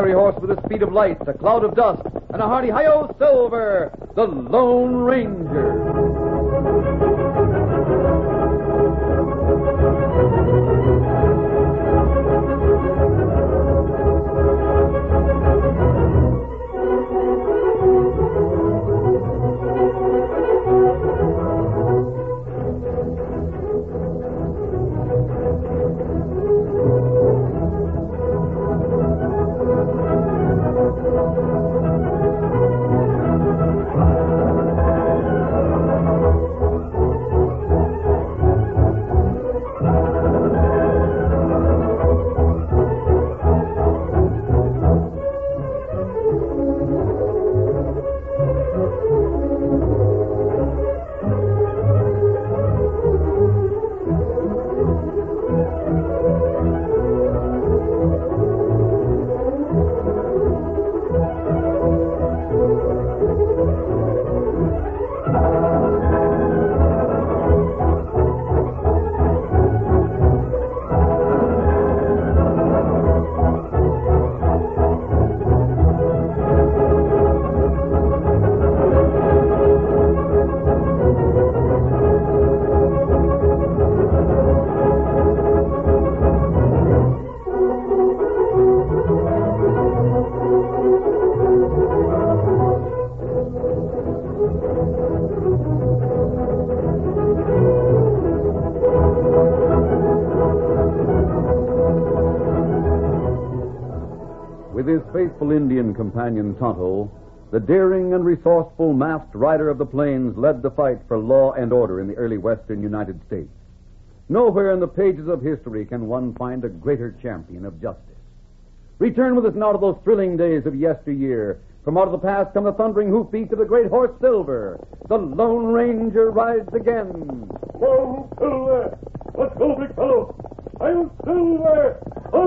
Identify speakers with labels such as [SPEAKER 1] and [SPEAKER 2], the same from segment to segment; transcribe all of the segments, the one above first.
[SPEAKER 1] fiery horse with the speed of light, a cloud of dust, and a hearty hi-yo Silver, the Lone Ranger. With his faithful Indian companion Tonto, the daring and resourceful masked rider of the plains led the fight for law and order in the early western United States. Nowhere in the pages of history can one find a greater champion of justice. Return with us now to those thrilling days of yesteryear. From out of the past come the thundering hoofbeats of the great horse Silver. The Lone Ranger rides again.
[SPEAKER 2] Whoa, Silver! Let's go, big fellow! I'm Silver!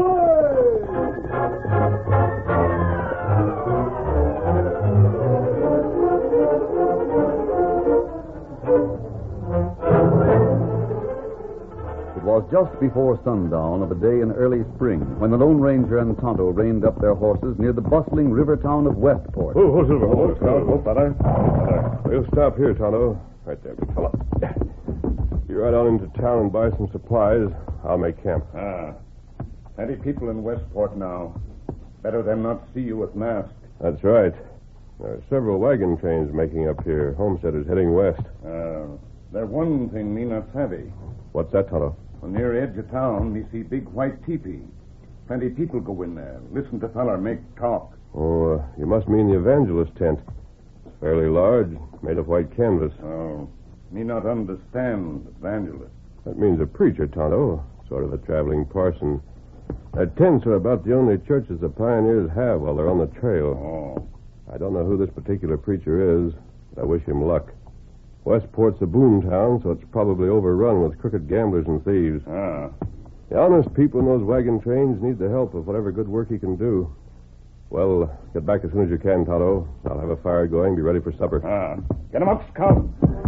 [SPEAKER 1] It was just before sundown of a day in early spring when the Lone Ranger and Tonto reined up their horses near the bustling river town of Westport.
[SPEAKER 2] Oh, Silver, hold, fella. We'll stop here, Tonto. Right there, big fella. You ride on into town and buy some supplies. I'll make camp.
[SPEAKER 3] Plenty people in Westport now. Better them not see you with masks.
[SPEAKER 2] That's right. There are several wagon trains making up here. Homesteaders heading west.
[SPEAKER 3] There's one thing me not savvy.
[SPEAKER 2] What's that, Tonto?
[SPEAKER 3] On near edge of town, me see big white teepee. Plenty people go in there. Listen to feller make talk.
[SPEAKER 2] Oh, you must mean the evangelist tent. It's fairly large, made of white canvas.
[SPEAKER 3] Oh, me not understand evangelist.
[SPEAKER 2] That means a preacher, Tonto. Sort of a traveling parson. Tents are about the only churches the pioneers have while they're on the trail.
[SPEAKER 3] Oh.
[SPEAKER 2] I don't know who this particular preacher is, but I wish him luck. Westport's a boom town, so it's probably overrun with crooked gamblers and thieves. The honest people in those wagon trains need the help of whatever good work he can do. Well, get back as soon as you can, Tonto. I'll have a fire going. Be ready for supper.
[SPEAKER 3] Get 'em up, Scout.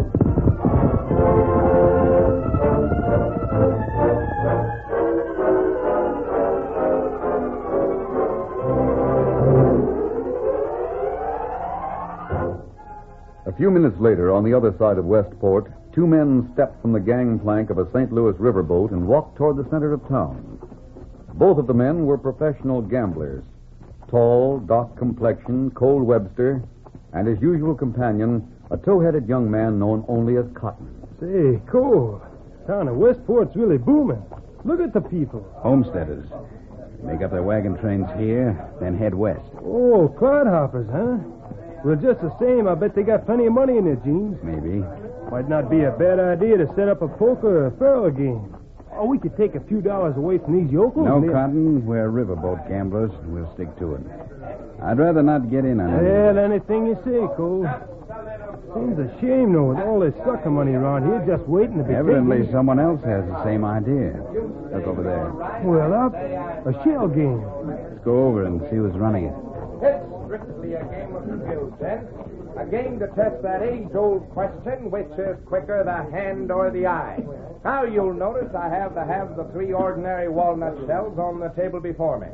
[SPEAKER 1] A few minutes later, on the other side of Westport, two men stepped from the gangplank of a St. Louis riverboat and walked toward the center of town. Both of the men were professional gamblers. Tall, dark complexion, Cole Webster, and his usual companion, a tow-headed young man known only as Cotton.
[SPEAKER 4] Say, Cole, town of Westport's really booming. Look at the people.
[SPEAKER 5] Homesteaders. Make up their wagon trains here, then head west.
[SPEAKER 4] Oh, clodhoppers, huh? Well, just the same, I bet they got plenty of money in their jeans.
[SPEAKER 5] Maybe.
[SPEAKER 4] Might not be a bad idea to set up a poker or faro game. Oh, we could take a few dollars away from these yokels.
[SPEAKER 5] No, Cotton. We're riverboat gamblers. We'll stick to it. I'd rather not get in on it.
[SPEAKER 4] Well, anything you say, Cole. Seems a shame, though, with all this sucker money around here just waiting to be
[SPEAKER 5] Evidently,
[SPEAKER 4] taken.
[SPEAKER 5] someone else has the same idea. Look over there.
[SPEAKER 4] Well, up. A shell game.
[SPEAKER 5] Let's go over and see who's running it.
[SPEAKER 6] It's strictly a game of skill, gents. A game to test that age-old question, which is quicker, the hand or the eye. Now, you'll notice I have the halves of 3 ordinary walnut shells on the table before me.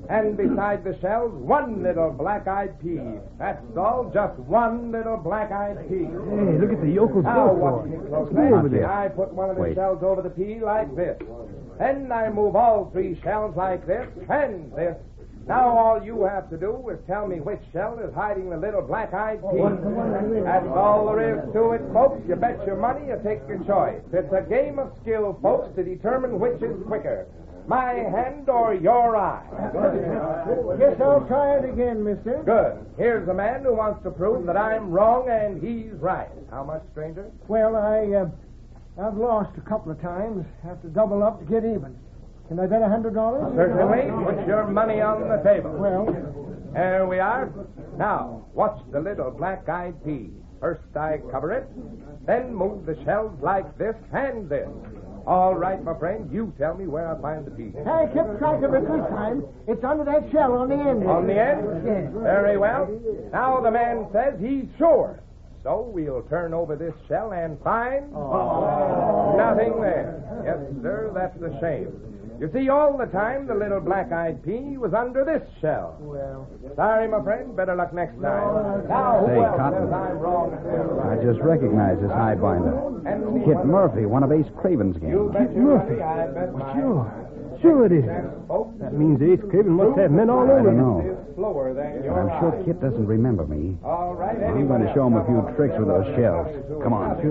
[SPEAKER 6] And beside the shells, one little black-eyed pea. That's all, just one little black-eyed pea.
[SPEAKER 4] Hey, look at the yokel
[SPEAKER 6] Now,
[SPEAKER 4] boat.
[SPEAKER 6] watch me closely.
[SPEAKER 4] Over there.
[SPEAKER 6] I put one of the
[SPEAKER 1] Wait.
[SPEAKER 6] shells over the pea like this. Then I move all 3 shells like this and this. Now all you have to do is tell me which shell is hiding the little black-eyed pea. That's all there is to it, folks. You bet your money, you take your choice. It's a game of skill, folks, to determine which is quicker. My hand or your eye?
[SPEAKER 7] Guess I'll try it again, mister.
[SPEAKER 6] Good. Here's a man who wants to prove that I'm wrong and he's right. How much, stranger?
[SPEAKER 7] Well, I've lost a couple of times. Have to double up to get even. Can I bet $100?
[SPEAKER 6] Certainly. Put your money on the table.
[SPEAKER 7] Well,
[SPEAKER 6] There we are. Now, watch the little black-eyed pea. First I cover it, then move the shells like this and this. All right, my friend, you tell me where I find the pea.
[SPEAKER 7] I kept track of it this time. It's under that shell on the end.
[SPEAKER 6] On the end?
[SPEAKER 7] Yes.
[SPEAKER 6] Very well. Now the man says he's sure. So we'll turn over this shell and find nothing there. Yes, sir, that's a shame. You see, all the time the little black-eyed pea was under this shell.
[SPEAKER 7] Well,
[SPEAKER 6] Sorry, my friend. Better luck next time. Now,
[SPEAKER 5] Say,
[SPEAKER 6] who else
[SPEAKER 5] Cotton.
[SPEAKER 6] says I'm wrong?
[SPEAKER 5] I just recognize this highbinder.
[SPEAKER 6] And
[SPEAKER 5] Kit Murphy, one of Ace Craven's
[SPEAKER 6] You
[SPEAKER 5] games.
[SPEAKER 6] bet your money, I bet mine.
[SPEAKER 4] Sure it is.
[SPEAKER 6] Folks,
[SPEAKER 4] That means Ace Craven must have men all
[SPEAKER 5] I
[SPEAKER 4] over
[SPEAKER 5] don't
[SPEAKER 4] him.
[SPEAKER 5] know.
[SPEAKER 6] it's slower than your
[SPEAKER 5] I'm sure
[SPEAKER 6] eye.
[SPEAKER 5] Kit doesn't remember me.
[SPEAKER 6] All right,
[SPEAKER 5] I'm going to show him a few tricks with those shells. Come on.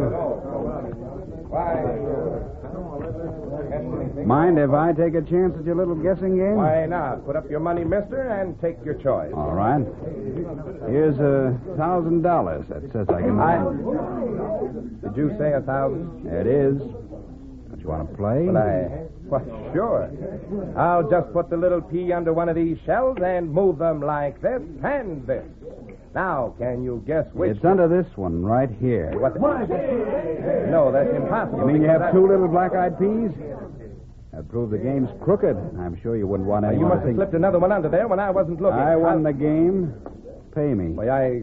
[SPEAKER 5] Mind if I take a chance at your little guessing game?
[SPEAKER 6] Why not? Put up your money, mister, and take your choice.
[SPEAKER 5] All right. Here's $1,000. That says I can.
[SPEAKER 6] Did you say 1,000?
[SPEAKER 5] There it is. Don't you want to play?
[SPEAKER 6] Well, sure. I'll just put the little pea under one of these shells and move them like this and this. Now, can you guess which?
[SPEAKER 5] It's under this one right here.
[SPEAKER 6] What? No, that's impossible.
[SPEAKER 5] You mean you
[SPEAKER 6] because
[SPEAKER 5] have 2 little black-eyed peas? That proves the game's crooked. I'm sure you wouldn't want
[SPEAKER 6] You
[SPEAKER 5] anyone
[SPEAKER 6] must
[SPEAKER 5] to
[SPEAKER 6] have
[SPEAKER 5] think.
[SPEAKER 6] slipped another one under there when I wasn't looking.
[SPEAKER 5] I won the game. Pay me.
[SPEAKER 6] Why,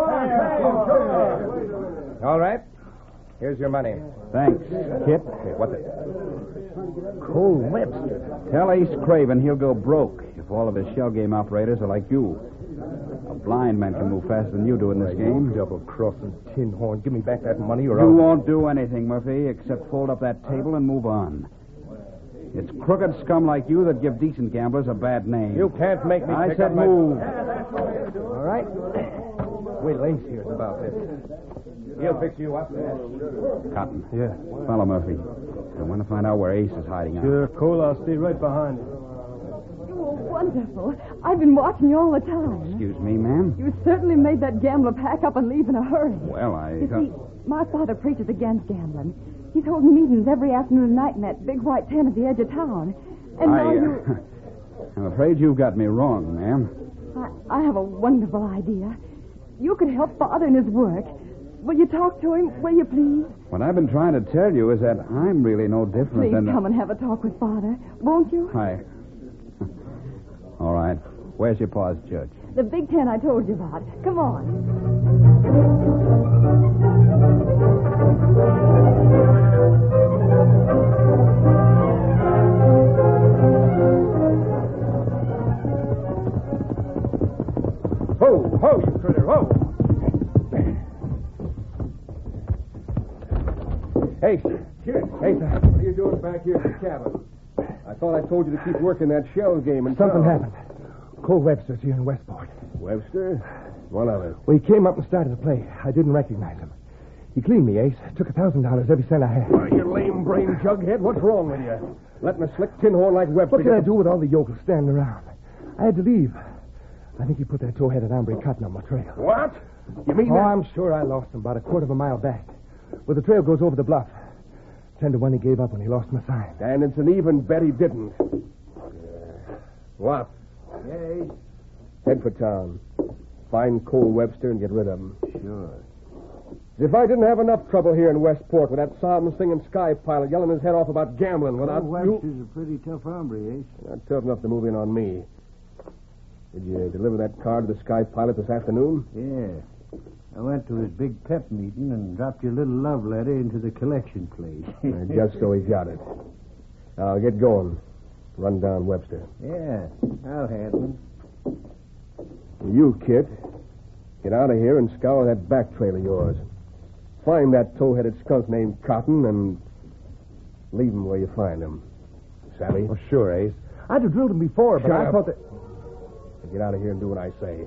[SPEAKER 6] All right. Here's your money.
[SPEAKER 5] Thanks, Kit.
[SPEAKER 6] What's it?
[SPEAKER 5] Cole Webster. Tell Ace Craven he'll go broke if all of his shell game operators are like you. A blind man can move faster than you do in this game.
[SPEAKER 6] Double-crossing tin horn. Give me back that money or
[SPEAKER 5] You won't do anything, Murphy, except fold up that table and move on. It's crooked scum like you that give decent gamblers a bad name.
[SPEAKER 6] You can't make me
[SPEAKER 5] I
[SPEAKER 6] pick
[SPEAKER 5] said
[SPEAKER 6] up my...
[SPEAKER 5] move.
[SPEAKER 6] All right. Wait till Ace hears about this. He'll fix you up.
[SPEAKER 5] Cotton.
[SPEAKER 4] Yeah.
[SPEAKER 5] Follow Murphy. I want to find out where Ace is hiding out.
[SPEAKER 4] Sure, Cole, I'll stay right behind you.
[SPEAKER 8] Oh, wonderful. I've been watching you all the time.
[SPEAKER 5] Excuse me, ma'am?
[SPEAKER 8] You certainly made that gambler pack up and leave in a hurry.
[SPEAKER 5] Well, I...
[SPEAKER 8] You see, my father preaches against gambling. He's holding meetings every afternoon and night in that big white tent at the edge of town. And now you...
[SPEAKER 5] I'm afraid you've got me wrong, ma'am.
[SPEAKER 8] I have a wonderful idea. You could help Father in his work. Will you talk to him, will you, please?
[SPEAKER 5] What I've been trying to tell you is that I'm really no different
[SPEAKER 8] Please
[SPEAKER 5] than...
[SPEAKER 8] come and have a talk with Father, won't you?
[SPEAKER 5] All right. Where's your pa's church?
[SPEAKER 8] The big tent I told you about. Come on.
[SPEAKER 6] Ho, ho, you critter, ho. Ace. Ace,
[SPEAKER 9] What are you doing back here at the cabin? I thought I told you to keep working that shell game and
[SPEAKER 7] something happened. Cole Webster's here in Westport.
[SPEAKER 9] Webster? What of it?
[SPEAKER 7] Well, he came up and started to play. I didn't recognize him. He cleaned me, Ace. Took $1,000, every cent I had.
[SPEAKER 9] You lame-brained jughead. What's wrong with you? Letting a slick tin horn like Webster...
[SPEAKER 7] What could I do with all the yokels standing around? I had to leave. I think he put that tow-headed hombre Cotton on my trail.
[SPEAKER 9] What? You mean
[SPEAKER 7] Oh,
[SPEAKER 9] that...
[SPEAKER 7] I'm sure I lost him about a quarter of a mile back. Where the trail goes over the bluff. 10 to 1 he gave up when he lost my sign.
[SPEAKER 9] And it's an even bet he didn't. What?
[SPEAKER 7] Yes.
[SPEAKER 9] Head for town. Find Cole Webster and get rid of him.
[SPEAKER 5] Sure.
[SPEAKER 9] As if I didn't have enough trouble here in Westport with that psalm-singing sky pilot yelling his head off about gambling without...
[SPEAKER 7] Webster's a pretty tough hombre, Ace.
[SPEAKER 9] Not tough enough to move in on me. Did you deliver that card to the sky pilot this afternoon?
[SPEAKER 10] Yeah. I went to his big pep meeting and dropped your little love letter into the collection plate.
[SPEAKER 9] Just so he got it. Now, get going. Run down Webster.
[SPEAKER 10] Yeah, I'll handle it.
[SPEAKER 9] You, Kit, get out of here and scour that back trail of yours. Find that tow-headed skunk named Cotton and leave him where you find him. Savvy?
[SPEAKER 4] Oh, sure, Ace. I'd have drilled him before, but
[SPEAKER 9] Shut
[SPEAKER 4] I
[SPEAKER 9] up.
[SPEAKER 4] thought that...
[SPEAKER 9] Get out of here and do what I say.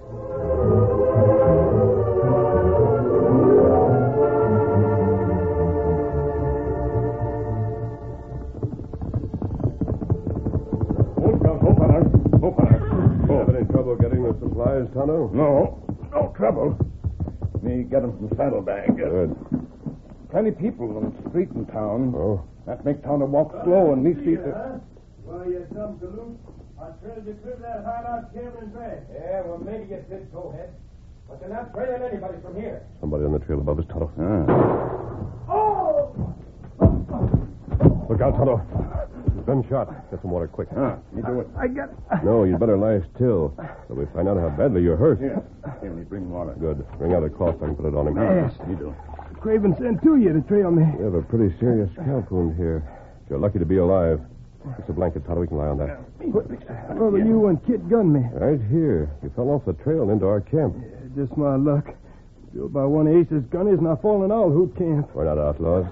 [SPEAKER 2] Have any trouble getting the supplies, Tonto?
[SPEAKER 3] No trouble. Me get 'em from Saddlebag.
[SPEAKER 2] Good.
[SPEAKER 3] Plenty people on the street in town.
[SPEAKER 2] Oh?
[SPEAKER 3] That make town to walk slow and me see the...
[SPEAKER 4] Well, you dumb galoot. I tried to clear that hideout cabin back. Yeah, well, maybe you did, Towhead. But they're not trailing anybody from here.
[SPEAKER 2] Somebody on the trail above us, Tonto.
[SPEAKER 4] Oh!
[SPEAKER 2] Look out, Tonto. Gunshot. Get some water quick.
[SPEAKER 3] You do it.
[SPEAKER 4] I got...
[SPEAKER 2] No, you'd better lie still. Till we find out how badly you're hurt.
[SPEAKER 3] Here, me bring water.
[SPEAKER 2] Good. Bring out a cloth so I can put it on him.
[SPEAKER 4] Yes.
[SPEAKER 3] You do it.
[SPEAKER 4] Craven sent to you to trail me.
[SPEAKER 2] We have a pretty serious scalp wound here. You're lucky to be alive. It's a blanket, Tonto. We can lie on that.
[SPEAKER 4] Where were you and Kit gunned me?
[SPEAKER 2] Right here. You fell off the trail and into our camp.
[SPEAKER 4] Just my luck. Killed by one of Ace's gunnies, and I fall in all hoot camp.
[SPEAKER 2] We're not outlaws.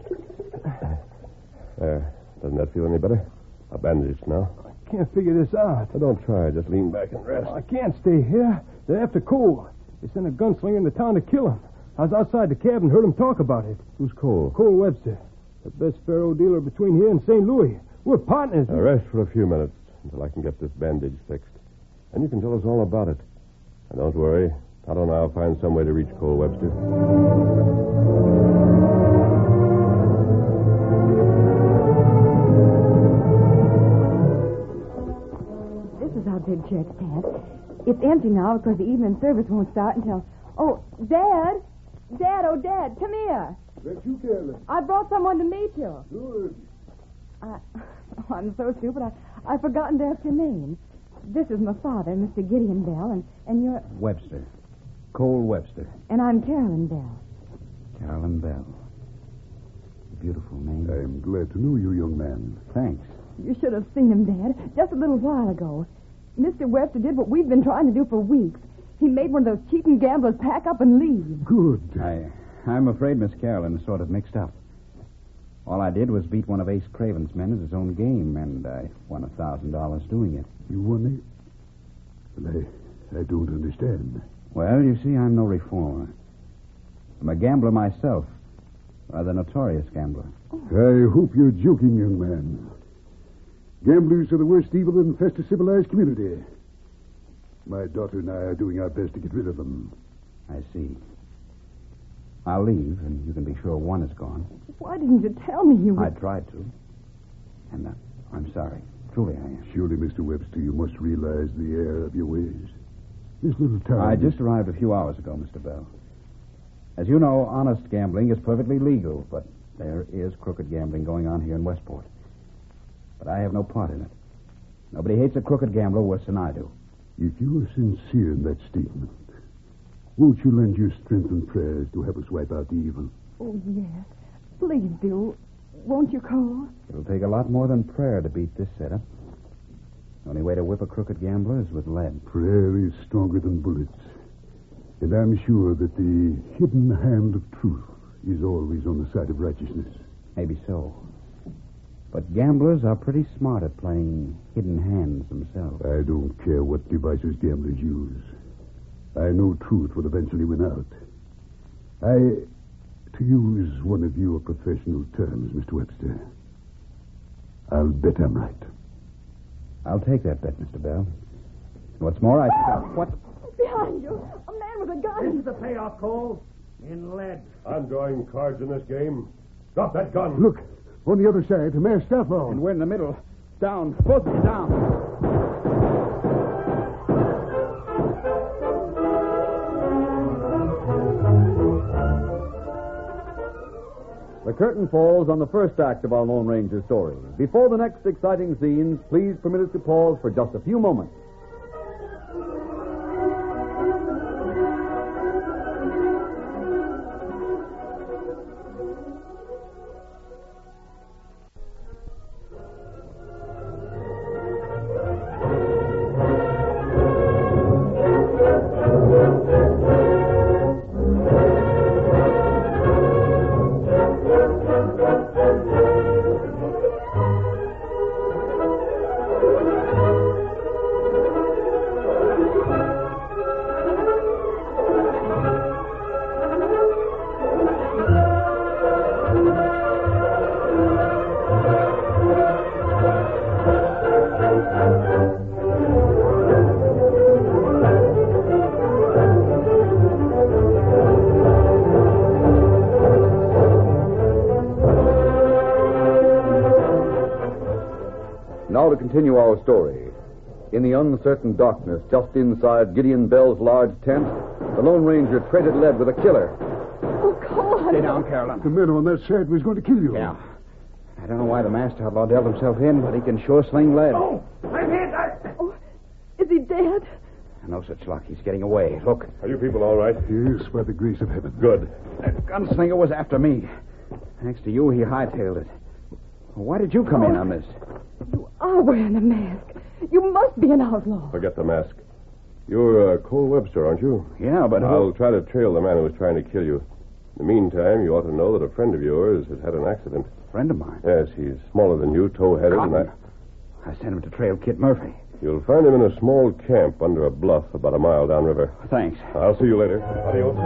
[SPEAKER 2] There. Doesn't that feel any better? A bandage now.
[SPEAKER 4] I can't figure this out.
[SPEAKER 2] Well, don't try. Just lean back and rest.
[SPEAKER 4] I can't stay here. They're after Cole. They sent a gunslinger in the town to kill him. I was outside the cabin and heard him talk about it.
[SPEAKER 2] Who's Cole?
[SPEAKER 4] Cole Webster, the best faro dealer between here and St. Louis. We're partners.
[SPEAKER 2] Now rest for a few minutes until I can get this bandage fixed. And you can tell us all about it. And don't worry. Tonto and I'll find some way to reach Cole Webster.
[SPEAKER 8] This is our big church, Dad. It's empty now because the evening service won't start until... Oh, Dad! Dad, oh, Dad, come here.
[SPEAKER 9] That you, Carolyn?
[SPEAKER 8] I brought someone to meet you.
[SPEAKER 9] Good.
[SPEAKER 8] I'm so stupid. I've forgotten to ask your name. This is my father, Mr. Gideon Bell, and you're...
[SPEAKER 5] Webster. Cole Webster.
[SPEAKER 8] And I'm Carolyn Bell.
[SPEAKER 5] Carolyn Bell. Beautiful name.
[SPEAKER 11] I'm glad to know you, young man.
[SPEAKER 5] Thanks.
[SPEAKER 8] You should have seen him, Dad, just a little while ago. Mr. Webster did what we've been trying to do for weeks. He made one of those cheating gamblers pack up and leave.
[SPEAKER 11] Good.
[SPEAKER 5] I'm afraid Miss Carolyn is sort of mixed up. All I did was beat one of Ace Craven's men at his own game, and I won $1,000 doing it.
[SPEAKER 11] You won it? Well, I don't understand.
[SPEAKER 5] Well, you see, I'm no reformer. I'm a gambler myself. Rather notorious gambler.
[SPEAKER 11] I hope you're joking, young man. Gamblers are the worst evil that infest a civilized community. My daughter and I are doing our best to get rid of them.
[SPEAKER 5] I see. I'll leave, and you can be sure one is gone.
[SPEAKER 8] Why didn't you tell me you were...
[SPEAKER 5] I tried to. And I'm sorry. Truly, I am.
[SPEAKER 11] Surely, Mr. Webster, you must realize the error of your ways. This little town...
[SPEAKER 5] I just arrived a few hours ago, Mr. Bell. As you know, honest gambling is perfectly legal, but there is crooked gambling going on here in Westport. But I have no part in it. Nobody hates a crooked gambler worse than I do.
[SPEAKER 11] If you are sincere in that statement, won't you lend your strength and prayers to help us wipe out the evil?
[SPEAKER 8] Oh, yes. Please do. Won't you, Cole?
[SPEAKER 5] It'll take a lot more than prayer to beat this setup. The only way to whip a crooked gambler is with lead.
[SPEAKER 11] Prayer is stronger than bullets. And I'm sure that the hidden hand of truth is always on the side of righteousness.
[SPEAKER 5] Maybe so. But gamblers are pretty smart at playing hidden hands themselves.
[SPEAKER 11] I don't care what devices gamblers use. I know truth will eventually win out. To use one of your professional terms, Mr. Webster, I'll bet I'm right.
[SPEAKER 5] I'll take that bet, Mr. Bell. What's more, I think What?
[SPEAKER 8] Behind you. A man with a gun.
[SPEAKER 10] This is the payoff, Cole. In lead.
[SPEAKER 2] I'm drawing cards in this game. Drop that gun.
[SPEAKER 11] Look, on the other side, Mayor Stafford.
[SPEAKER 5] And we're in the middle. Down. Both of you down.
[SPEAKER 1] The curtain falls on the first act of our Lone Ranger story. Before the next exciting scenes, please permit us to pause for just a few moments. Now to continue our story. In the uncertain darkness just inside Gideon Bell's large tent, the Lone Ranger treaded lead with a killer.
[SPEAKER 8] Oh, Cole.
[SPEAKER 5] Stay down, Carolyn.
[SPEAKER 11] The man on that side was going to kill you.
[SPEAKER 5] Yeah. I don't know why the masked outlaw dealt himself in, but he can sure sling lead.
[SPEAKER 7] Oh, I'm hit.
[SPEAKER 8] Oh, is he dead?
[SPEAKER 5] No such luck. He's getting away. Look.
[SPEAKER 2] Are you people all right?
[SPEAKER 11] Yes, by the grace of heaven.
[SPEAKER 2] Good.
[SPEAKER 5] That gunslinger was after me. Thanks to you, he hightailed it. Why did you come in on this?
[SPEAKER 8] You are wearing a mask. You must be an outlaw.
[SPEAKER 2] Forget the mask. You're Cole Webster, aren't you?
[SPEAKER 5] Yeah, but
[SPEAKER 2] I'll try to trail the man who was trying to kill you. In the meantime, you ought to know that a friend of yours has had an accident.
[SPEAKER 5] Friend of mine.
[SPEAKER 2] Yes, he's smaller than you, tow-headed, and
[SPEAKER 5] I sent him to trail Kit Murphy.
[SPEAKER 2] You'll find him in a small camp under a bluff about a mile downriver.
[SPEAKER 5] Thanks.
[SPEAKER 2] I'll see you later. Adios.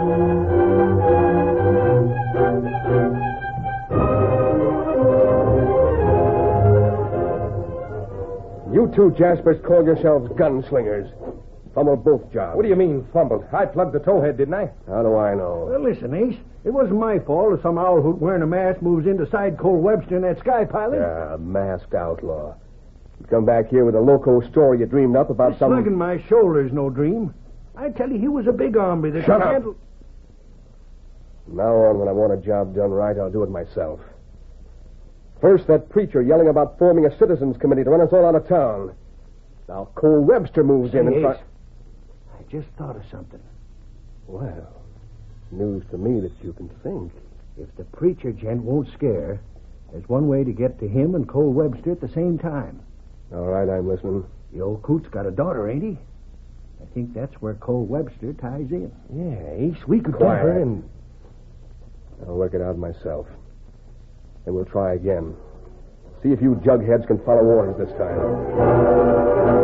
[SPEAKER 9] You two Jaspers call yourselves gunslingers. Fumbled both jobs.
[SPEAKER 6] What do you mean, fumbled? I plugged the towhead, didn't I?
[SPEAKER 9] How do I know?
[SPEAKER 10] Well, listen, Ace. It wasn't my fault if some owl hoot wearing a mask moves in to side Cole Webster in that sky pilot.
[SPEAKER 9] Yeah, masked outlaw. You come back here with a loco story you dreamed up about some...
[SPEAKER 10] Slugging my shoulder's no dream. I tell you, he was a big hombre that
[SPEAKER 9] Shut
[SPEAKER 10] could
[SPEAKER 9] up.
[SPEAKER 10] handle...
[SPEAKER 9] From now on, when I want a job done right, I'll do it myself. First, that preacher yelling about forming a citizens committee to run us all out of town. Now, Cole Webster moves in and...
[SPEAKER 10] Ace, I just thought of something.
[SPEAKER 9] Well, news to me that you can think.
[SPEAKER 10] If the preacher gent won't scare, there's one way to get to him and Cole Webster at the same time.
[SPEAKER 9] All right, I'm listening.
[SPEAKER 10] The old coot's got a daughter, ain't he? I think that's where Cole Webster ties in.
[SPEAKER 9] Yeah, Ace, we could
[SPEAKER 10] Quiet.
[SPEAKER 9] get her in. I'll work it out myself. Then we'll try again. See if you jugheads can follow orders this time.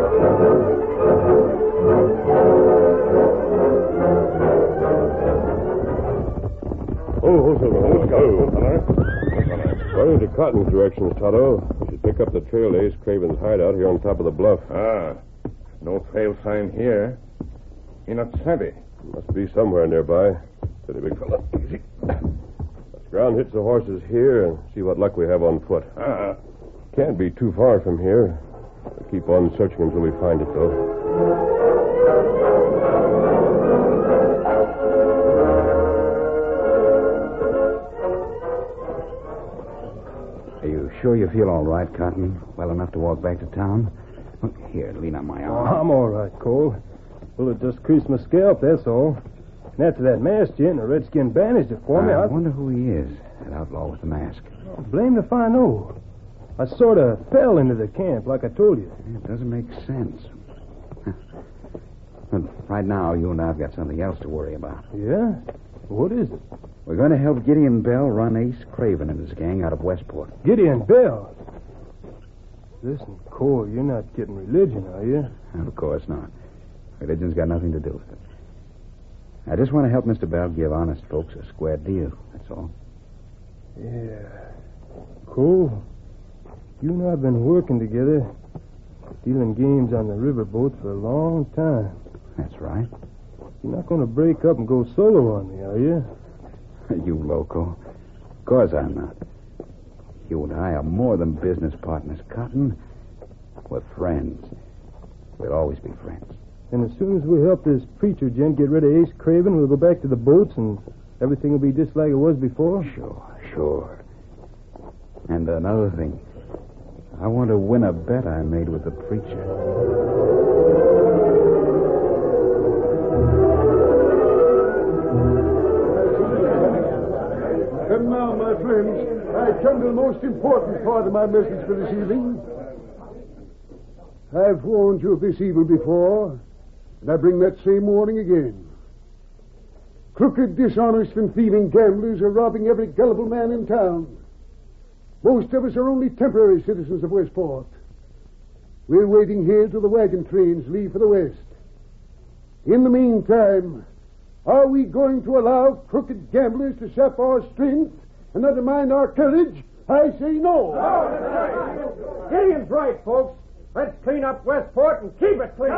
[SPEAKER 2] Oh, let's go. According to Cotton's directions, Tonto, we should pick up the trail to Ace Craven's hideout here on top of the bluff.
[SPEAKER 3] No trail sign here. You're not savvy.
[SPEAKER 2] Must be somewhere nearby. Steady, big fella. Easy. Let's ground hitch the horses here and see what luck we have on foot. Can't be too far from here. We'll keep on searching until we find it, though.
[SPEAKER 5] Are you sure you feel all right, Cotton? Well enough to walk back to town? Look, here, lean on my arm.
[SPEAKER 12] I'm all right, Cole. Bullet just creased my scalp, that's all. And after that masked gent, a redskin bandaged it for me.
[SPEAKER 5] I wonder who he is, that outlaw with the mask.
[SPEAKER 12] Blamed if I know. I sort of fell into the camp, like I told you.
[SPEAKER 5] It doesn't make sense. But right now, you and I've got something else to worry about.
[SPEAKER 12] Yeah? What is it?
[SPEAKER 5] We're going to help Gideon Bell run Ace Craven and his gang out of Westport.
[SPEAKER 12] Gideon Bell? Listen, Cole, you're not getting religion, are you?
[SPEAKER 5] Of course not. Religion's got nothing to do with it. I just want to help Mr. Bell give honest folks a square deal, that's all.
[SPEAKER 12] Yeah. Cole, you and I have been working together, dealing games on the riverboat for a long time.
[SPEAKER 5] That's right.
[SPEAKER 12] You're not going to break up and go solo on me, are you?
[SPEAKER 5] You loco. Of course I'm not. You and I are more than business partners, Cotton. We're friends. We'll always be friends.
[SPEAKER 12] And as soon as we help this preacher gent get rid of Ace Craven, we'll go back to the boats and everything will be just like it was before?
[SPEAKER 5] Sure. And another thing. I want to win a bet I made with the preacher.
[SPEAKER 11] And now, my friends, I come to the most important part of my message for this evening. I've warned you of this evil before, and I bring that same warning again. Crooked, dishonest, and thieving gamblers are robbing every gullible man in town. Most of us are only temporary citizens of Westport. We're waiting here till the wagon trains leave for the west. In the meantime, are we going to allow crooked gamblers to sap our strength and undermine our courage? I say no.
[SPEAKER 6] Gideon's right, folks. Let's clean up Westport and keep it clean.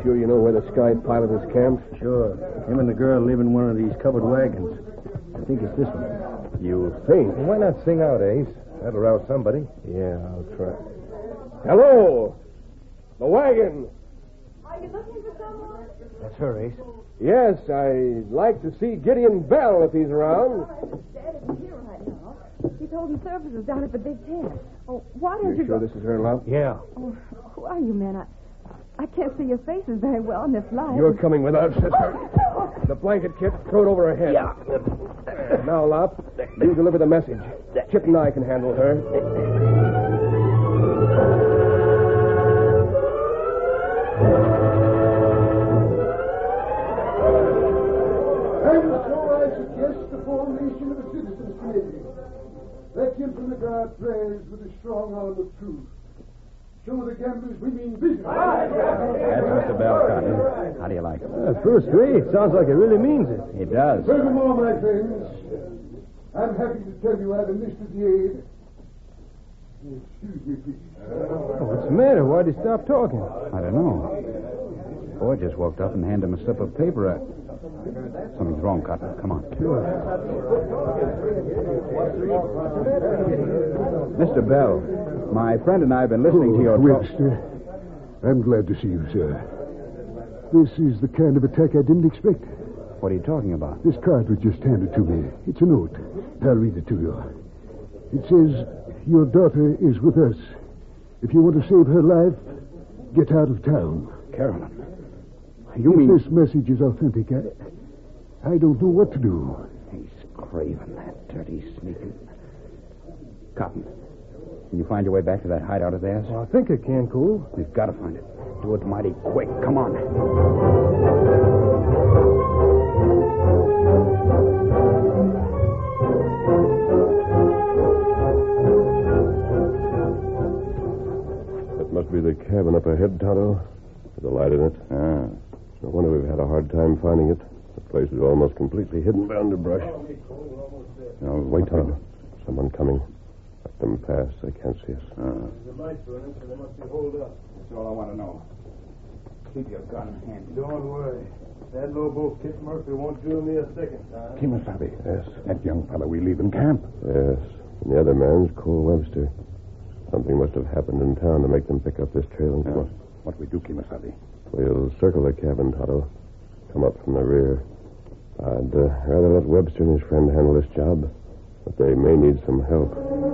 [SPEAKER 9] sure you know where the Sky Pilot is camped?
[SPEAKER 10] Sure. Him and the girl live in one of these covered wagons. I think it's this one.
[SPEAKER 9] You think?
[SPEAKER 6] Why not sing out, Ace? That'll rouse somebody.
[SPEAKER 9] Yeah, I'll try. Hello! The wagon!
[SPEAKER 8] Are you looking for someone?
[SPEAKER 10] That's her, Ace.
[SPEAKER 9] Yes, I'd like to see Gideon Bell if he's around.
[SPEAKER 8] Dad isn't here right now. He told him service was down at the big tent. Oh, why don't you
[SPEAKER 9] sure
[SPEAKER 8] go...
[SPEAKER 9] this is her, love?
[SPEAKER 10] Yeah.
[SPEAKER 8] Oh, who are you, man? I can't see your faces very well in this light.
[SPEAKER 9] You're coming with us, sister. The blanket, Kit. Throw it over her head.
[SPEAKER 10] Yeah.
[SPEAKER 9] Now, Lop, you deliver the message. Chip and I can handle her.
[SPEAKER 11] And so I suggest the formation of a citizens' committee. Let him from the guard prayers with a strong arm of truth. Show the gamblers we mean business.
[SPEAKER 5] That's Mr. Bell, Cotton. How do you like it?
[SPEAKER 12] First rate. Sounds like it really means it.
[SPEAKER 5] It does.
[SPEAKER 11] Furthermore, my friends, I'm happy to tell you I've enlisted the aid. Excuse me, please.
[SPEAKER 12] What's the matter? Why'd he stop talking?
[SPEAKER 5] I don't know. The boy just walked up and handed him a slip of paper. Something's wrong, Cotton. Come on. Mr. Bell, my friend and I have been listening to your...
[SPEAKER 11] Webster, I'm glad to see you, sir. This is the kind of attack I didn't expect.
[SPEAKER 5] What are you talking about?
[SPEAKER 11] This card was just handed to me. It's a note. I'll read it to you. It says, your daughter is with us. If you want to save her life, get out of town.
[SPEAKER 5] Carolyn.
[SPEAKER 11] You mean... If this message is authentic, I don't know what to do.
[SPEAKER 5] He's craven, that dirty, sneaking... Cotton, can you find your way back to that hideout of theirs?
[SPEAKER 12] Well, I think I can, Cole.
[SPEAKER 5] We've got to find it. Do it mighty quick. Come on.
[SPEAKER 2] That must be the cabin up ahead, Tonto. With a light in it. No wonder we've had a hard time finding it. The place is almost completely hidden by underbrush. Now, wait, Tonto. Someone coming. Let them pass. They can't see us.
[SPEAKER 4] The light burning, so they must be holed up. That's all I want to know. Keep your gun handy.
[SPEAKER 12] Don't worry. That Lobo Kit Murphy won't drill me a second time.
[SPEAKER 3] Kemosabe.
[SPEAKER 2] Yes.
[SPEAKER 3] That young fellow we leave in camp.
[SPEAKER 2] Yes. And the other man's Cole Webster. Something must have happened in town to make them pick up this trail and come.
[SPEAKER 3] What we do, Kemosabe?
[SPEAKER 2] We'll circle the cabin, Tonto. Come up from the rear. I'd rather let Webster and his friend handle this job, but they may need some help.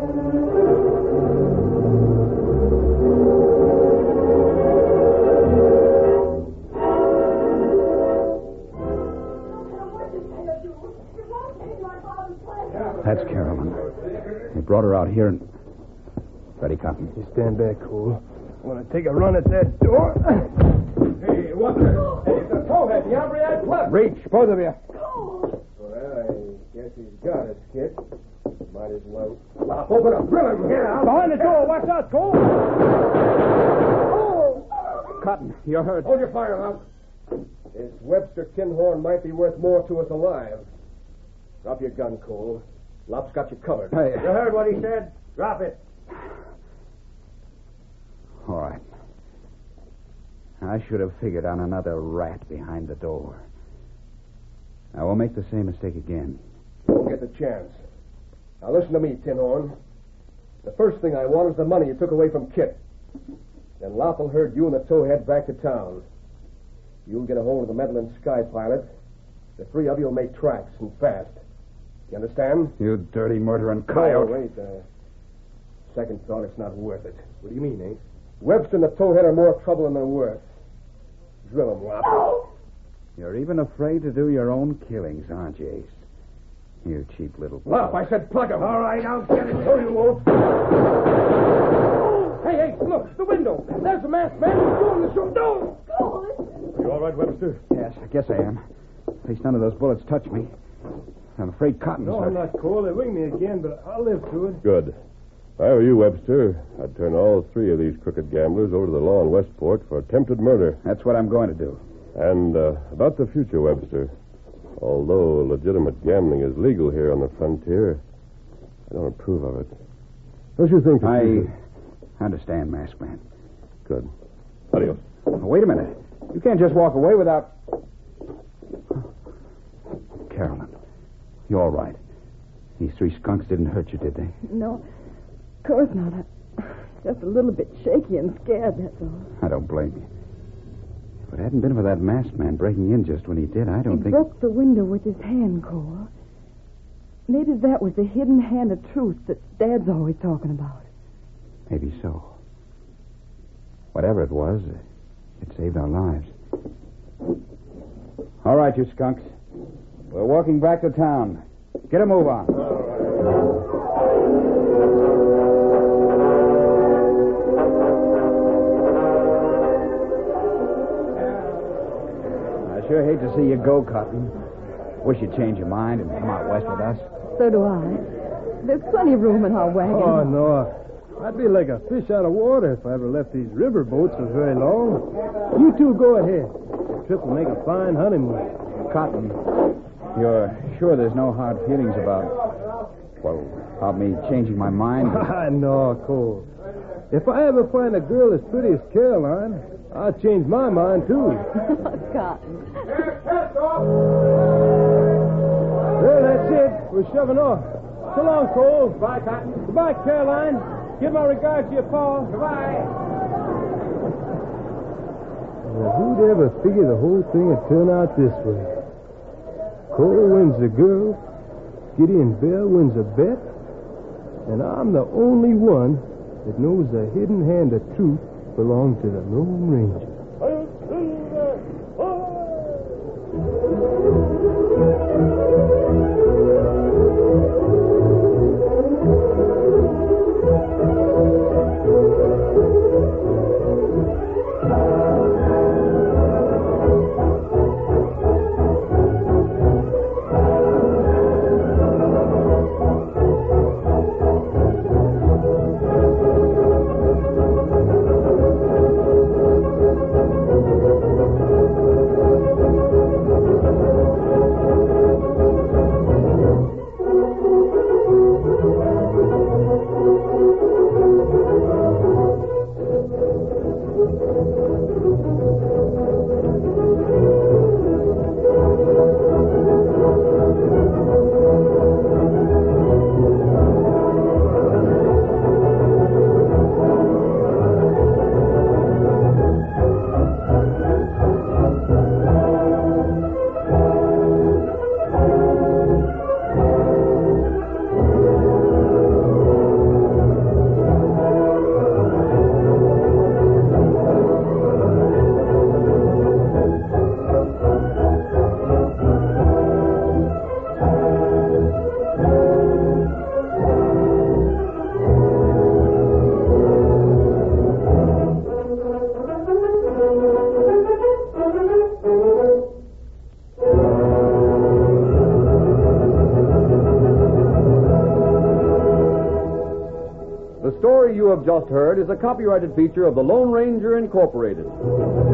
[SPEAKER 5] That's Carolyn. They brought her out here and... Ready, Cotton?
[SPEAKER 12] You stand back, Cole. I'm going to take a run at that door.
[SPEAKER 6] Hey, what the... Hey, it's a towhead. The hombre I plucked.
[SPEAKER 9] Reach, both of you. Well, I guess he's got us, Kit. Might as well... Open up. Drill him. Yeah.
[SPEAKER 6] Behind the door. Watch out, Cole.
[SPEAKER 5] Cotton, you're hurt.
[SPEAKER 9] Hold your fire, Lop. This Webster Kinhorn might be worth more to us alive. Drop your gun, Cole. Lop's got you covered.
[SPEAKER 5] Hey.
[SPEAKER 6] You heard what he said? Drop it.
[SPEAKER 5] All right. I should have figured on another rat behind the door. I won't make the same mistake again.
[SPEAKER 9] Don't get the chance. Now listen to me, Tinhorn. The first thing I want is the money you took away from Kit. Then Lop will herd you and the towhead back to town. You'll get a hold of the meddling Sky Pilot. The three of you will make tracks, and fast. You understand?
[SPEAKER 5] You dirty murdering coyote.
[SPEAKER 9] Oh, wait. Second thought, it's not worth it. What do you mean, Ace? Webster and the towhead are more trouble than they're worth. Drill them, Lop.
[SPEAKER 5] You're even afraid to do your own killings, aren't you, Ace? You cheap little...
[SPEAKER 9] Lop, I said plug him.
[SPEAKER 6] All right, I'll get it. So you won't. Hey, look, the window. There's a masked man who's doing the show. No!
[SPEAKER 2] You all right, Webster?
[SPEAKER 5] Yes, I guess I am. At least none of those bullets touched me. I'm afraid Cotton's
[SPEAKER 12] No,
[SPEAKER 5] hurt.
[SPEAKER 12] I'm not, Cole. They wing me again, but I'll live through it.
[SPEAKER 2] Good. If I were you, Webster, I'd turn all three of these crooked gamblers over to the law in Westport for attempted murder.
[SPEAKER 5] That's what I'm going to do.
[SPEAKER 2] And about the future, Webster. Although legitimate gambling is legal here on the frontier, I don't approve of it. Don't you think...
[SPEAKER 5] I understand, Masked Man.
[SPEAKER 2] Good. Adios.
[SPEAKER 5] Wait a minute. You can't just walk away without... Carolyn, you're all right. These three skunks didn't hurt you, did they?
[SPEAKER 8] No, of course not. I'm just a little bit shaky and scared, that's all.
[SPEAKER 5] I don't blame you. If it hadn't been for that masked man breaking in just when he did, I don't think...
[SPEAKER 8] He broke the window with his hand, Cole. Maybe that was the hidden hand of truth that Dad's always talking about.
[SPEAKER 5] Maybe so. Whatever it was, it saved our lives. All right, you skunks. We're walking back to town. Get a move on. I sure hate to see you go, Cotton. Wish you'd change your mind and come out west with us.
[SPEAKER 8] So do I. There's plenty of room in our wagon.
[SPEAKER 12] Oh, no. I'd be like a fish out of water if I ever left these river boats for very long. You two go ahead. The trip will make a fine honeymoon.
[SPEAKER 5] Cotton, you're sure there's no hard feelings about me changing my mind?
[SPEAKER 12] No, Cole. If I ever find a girl as pretty as Caroline, I'll change my mind, too.
[SPEAKER 8] Cotton.
[SPEAKER 12] Well, that's it. We're shoving off. So long, Cole. Goodbye, Cotton. Goodbye, Caroline. Give my regards to your pa. Goodbye. Well, who'd ever figure the whole thing would turn out this way? Cole wins the girl, Gideon Bell wins a bet, and I'm the only one that knows the hidden hand of truth belonged to the Lone Ranger.
[SPEAKER 1] The story you have just heard is a copyrighted feature of the Lone Ranger Incorporated.